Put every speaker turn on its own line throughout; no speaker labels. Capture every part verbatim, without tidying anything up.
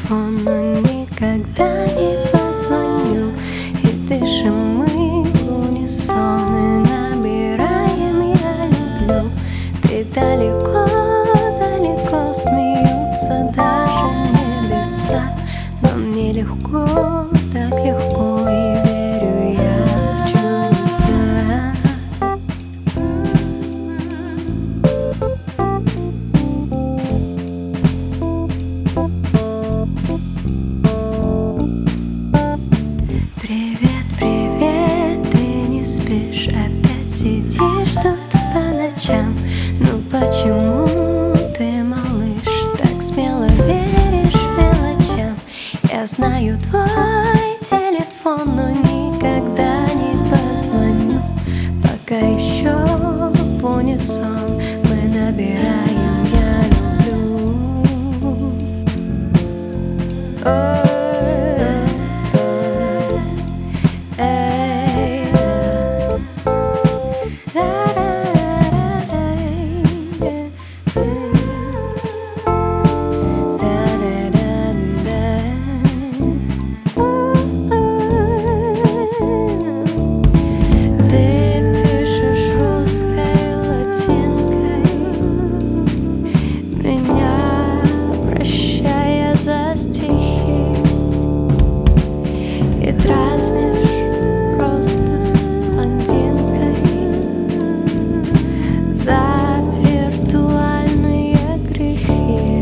телефону никогда не позвоню. И дышим мы в унисон, и набираем «я люблю». Ты далеко, далеко, смеются даже небеса, но мне легко, так легко, и верю я в чудеса. Привет, привет, ты не спишь, опять сидишь тут по ночам. Ну почему ты, малыш, так смело веришь мелочам? Я знаю твой телефон, но никогда не позвоню. Пока еще в унисон мы набираем «я люблю». И дразнишь просто блондинкой за виртуальные грехи.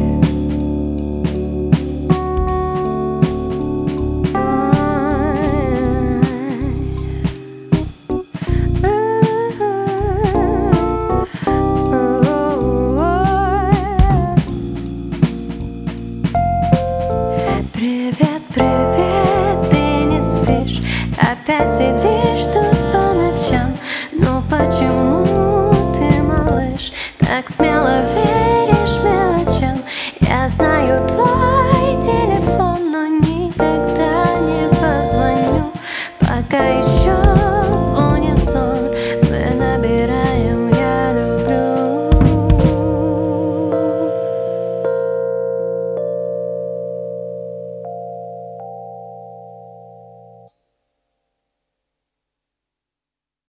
Привет, привет, ты не спишь, опять сидишь тут по ночам. Но почему ты, малыш, так смело веришь?